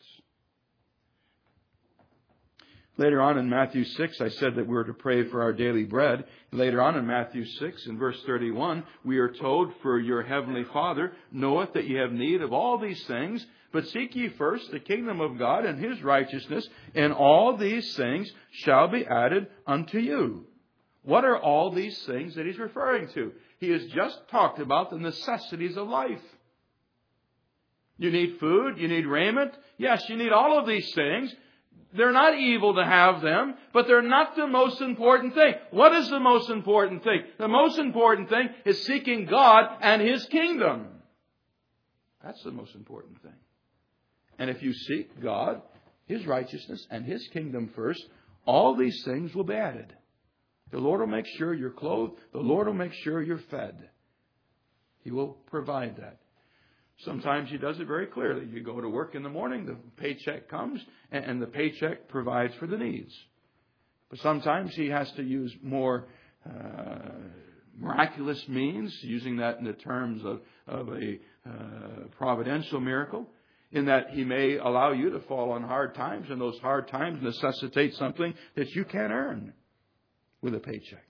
Later on in Matthew 6, I said that we were to pray for our daily bread. Later on in Matthew 6, in verse 31, we are told, for your heavenly Father knoweth that ye have need of all these things, but seek ye first the kingdom of God and His righteousness, and all these things shall be added unto you. What are all these things that He's referring to? He has just talked about the necessities of life. You need food, you need raiment. Yes, you need all of these things. They're not evil to have them, but they're not the most important thing. What is the most important thing? The most important thing is seeking God and His kingdom. That's the most important thing. And if you seek God, His righteousness, and His kingdom first, all these things will be added. The Lord will make sure you're clothed. The Lord will make sure you're fed. He will provide that. Sometimes He does it very clearly. You go to work in the morning, the paycheck comes, and the paycheck provides for the needs. But sometimes He has to use more miraculous means, using that in the terms of a providential miracle, in that He may allow you to fall on hard times, and those hard times necessitate something that you can't earn with a paycheck.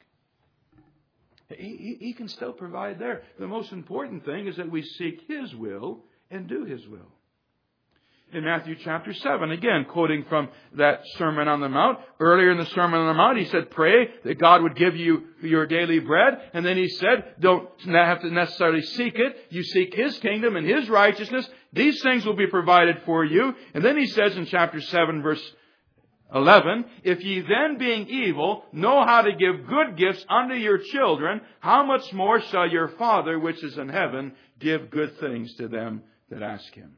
He can still provide there. The most important thing is that we seek His will and do His will. in Matthew chapter 7. Again, quoting from that Sermon on the Mount. Earlier in the Sermon on the Mount, He said, pray that God would give you your daily bread. And then He said, don't have to necessarily seek it. You seek His kingdom and His righteousness. These things will be provided for you. And then He says in chapter 7, verse 11, if ye then being evil know how to give good gifts unto your children, how much more shall your Father which is in heaven give good things to them that ask Him?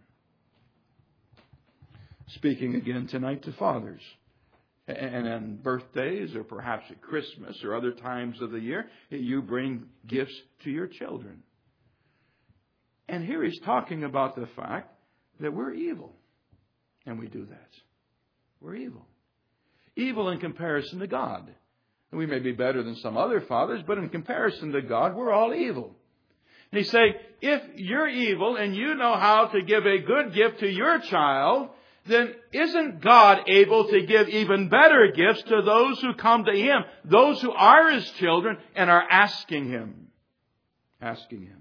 Speaking again tonight to fathers. And on birthdays or perhaps at Christmas or other times of the year, you bring gifts to your children. And here He's talking about the fact that we're evil. And we do that. We're evil. Evil in comparison to God. And we may be better than some other fathers, but in comparison to God, we're all evil. And He's saying, if you're evil and you know how to give a good gift to your child, then isn't God able to give even better gifts to those who come to Him, those who are His children and are asking Him? Asking Him.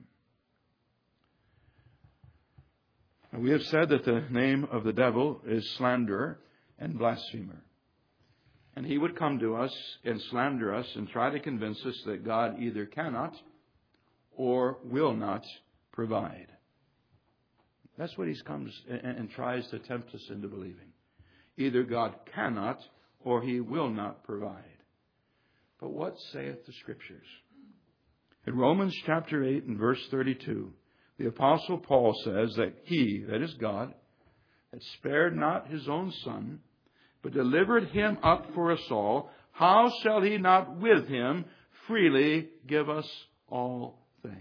And we have said that the name of the devil is slanderer and blasphemer. And he would come to us and slander us and try to convince us that God either cannot or will not provide. That's what he comes and tries to tempt us into believing. Either God cannot or He will not provide. But what saith the Scriptures? In Romans chapter 8 and verse 32, the Apostle Paul says that He, that is God, that spared not His own Son, but delivered Him up for us all, how shall He not with Him freely give us all things?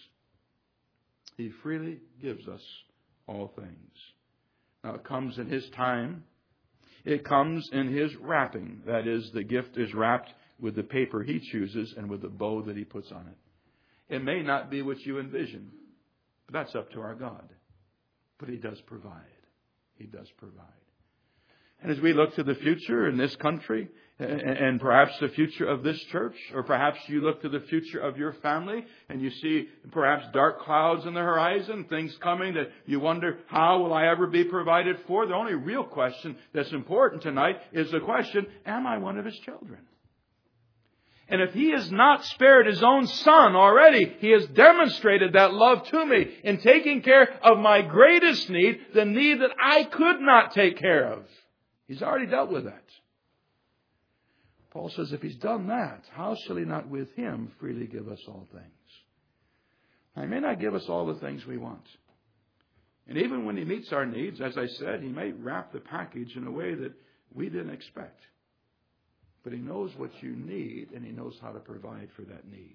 He freely gives us all things. Now it comes in His time. It comes in His wrapping. That is, the gift is wrapped with the paper He chooses and with the bow that He puts on it. It may not be what you envision, but that's up to our God. But He does provide. He does provide. And as we look to the future in this country, and perhaps the future of this church, or perhaps you look to the future of your family, and you see perhaps dark clouds in the horizon, things coming that you wonder, how will I ever be provided for? The only real question that's important tonight is the question, am I one of His children? And if He has not spared His own Son already, He has demonstrated that love to me in taking care of my greatest need, the need that I could not take care of. He's already dealt with that. Paul says, if He's done that, how shall He not with Him freely give us all things? Now, He may not give us all the things we want. And even when He meets our needs, as I said, He may wrap the package in a way that we didn't expect. But He knows what you need, and He knows how to provide for that need.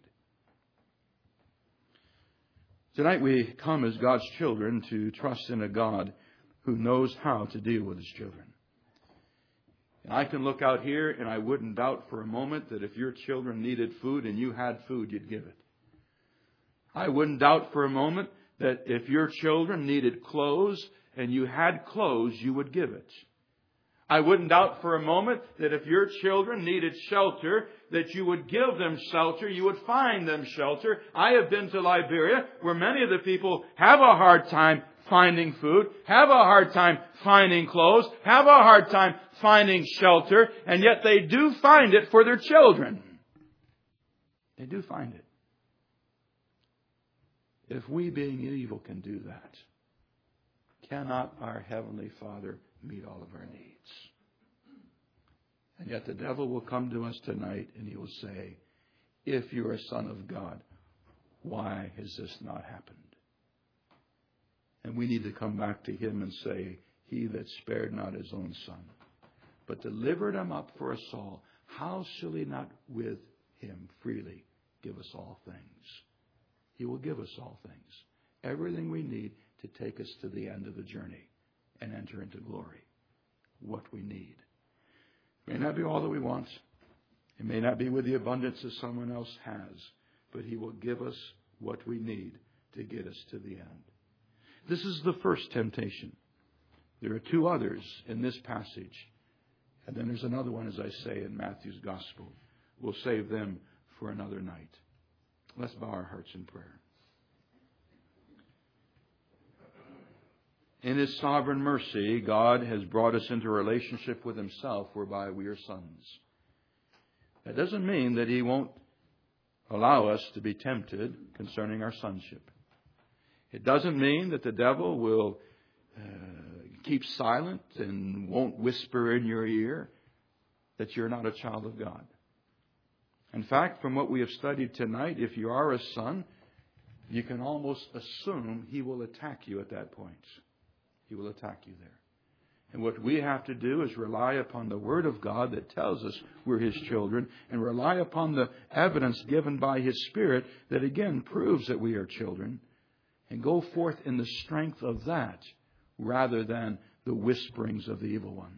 Tonight we come as God's children to trust in a God who knows how to deal with His children. And I can look out here and I wouldn't doubt for a moment that if your children needed food and you had food, you'd give it. I wouldn't doubt for a moment that if your children needed clothes and you had clothes, you would give it. I wouldn't doubt for a moment that if your children needed shelter, that you would give them shelter, you would find them shelter. I have been to Liberia, where many of the people have a hard time finding food, have a hard time finding clothes, have a hard time finding shelter, and yet they do find it for their children. They do find it. If we, being evil, can do that, cannot our Heavenly Father meet all of our needs? And yet the devil will come to us tonight and he will say, if you're a son of God, why has this not happened? And we need to come back to Him and say, He that spared not His own Son, but delivered Him up for us all, how shall He not with Him freely give us all things? He will give us all things. Everything we need to take us to the end of the journey and enter into glory. What we need. It may not be all that we want. It may not be with the abundance that someone else has. But He will give us what we need to get us to the end. This is the first temptation. There are two others in this passage. And then there's another one, as I say, in Matthew's Gospel. We'll save them for another night. Let's bow our hearts in prayer. In His sovereign mercy, God has brought us into a relationship with Himself whereby we are sons. That doesn't mean that He won't allow us to be tempted concerning our sonship. It doesn't mean that the devil will keep silent and won't whisper in your ear that you're not a child of God. In fact, from what we have studied tonight, if you are a son, you can almost assume he will attack you at that point. He will attack you there. And what we have to do is rely upon the Word of God that tells us we're His children, and rely upon the evidence given by His Spirit that again proves that we are children, and go forth in the strength of that rather than the whisperings of the evil one.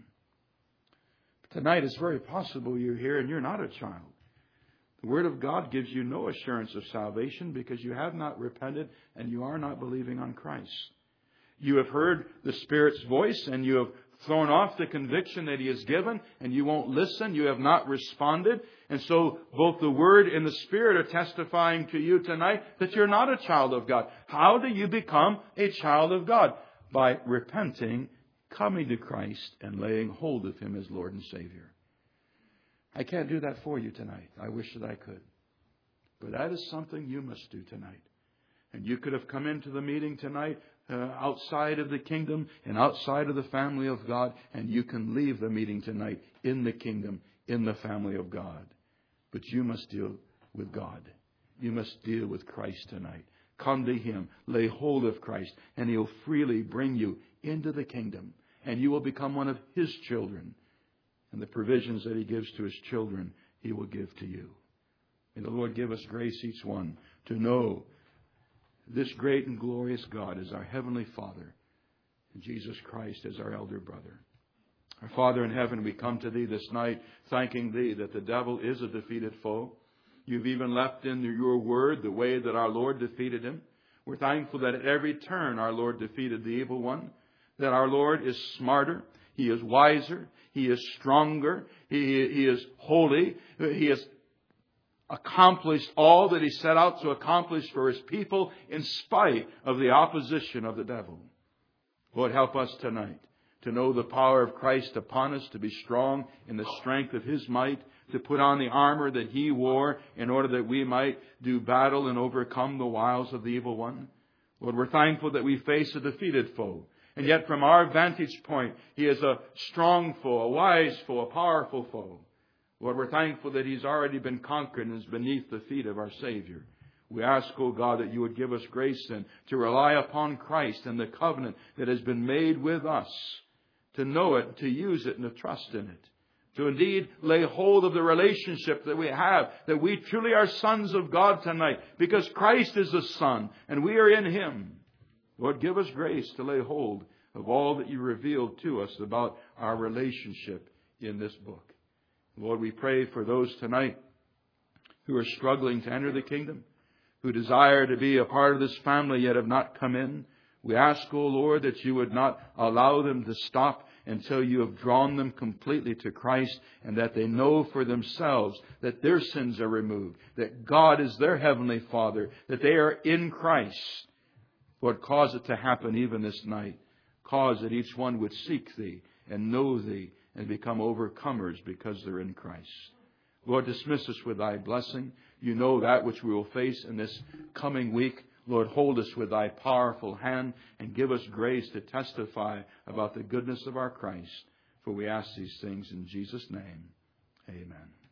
Tonight it's very possible you're here and you're not a child. The Word of God gives you no assurance of salvation because you have not repented and you are not believing on Christ. You have heard the Spirit's voice and you have thrown off the conviction that He has given, and you won't listen. You have not responded. And so both the Word and the Spirit are testifying to you tonight that you're not a child of God. How do you become a child of God? By repenting, coming to Christ, and laying hold of Him as Lord and Savior. I can't do that for you tonight. I wish that I could. But that is something you must do tonight. And you could have come into the meeting tonight outside of the kingdom and outside of the family of God, and you can leave the meeting tonight in the kingdom, in the family of God. But you must deal with God. You must deal with Christ tonight. Come to Him, lay hold of Christ, and He'll freely bring you into the kingdom, and you will become one of His children. And the provisions that He gives to His children, He will give to you. May the Lord give us grace, each one, to know this great and glorious God is our Heavenly Father, and Jesus Christ is our elder brother. Our Father in heaven, we come to Thee this night, thanking Thee that the devil is a defeated foe. You've even left in Your Word the way that our Lord defeated him. We're thankful that at every turn our Lord defeated the evil one, that our Lord is smarter, He is wiser, He is stronger, He is holy, He has accomplished all that He set out to accomplish for His people in spite of the opposition of the devil. Lord, help us tonight to know the power of Christ upon us, to be strong in the strength of His might, to put on the armor that He wore in order that we might do battle and overcome the wiles of the evil one. Lord, we're thankful that we face a defeated foe. And yet from our vantage point, he is a strong foe, a wise foe, a powerful foe. Lord, we're thankful that He's already been conquered and is beneath the feet of our Savior. We ask, O God, that You would give us grace then to rely upon Christ and the covenant that has been made with us, to know it, to use it, and to trust in it. To indeed lay hold of the relationship that we have, that we truly are sons of God tonight, because Christ is the Son and we are in Him. Lord, give us grace to lay hold of all that You revealed to us about our relationship in this book. Lord, we pray for those tonight who are struggling to enter the kingdom, who desire to be a part of this family yet have not come in. We ask, O Lord, that You would not allow them to stop until You have drawn them completely to Christ, and that they know for themselves that their sins are removed, that God is their Heavenly Father, that they are in Christ. Lord, cause it to happen even this night. Cause that each one would seek Thee and know Thee and become overcomers because they're in Christ. Lord, dismiss us with Thy blessing. You know that which we will face in this coming week. Lord, hold us with Thy powerful hand and give us grace to testify about the goodness of our Christ. For we ask these things in Jesus' name. Amen.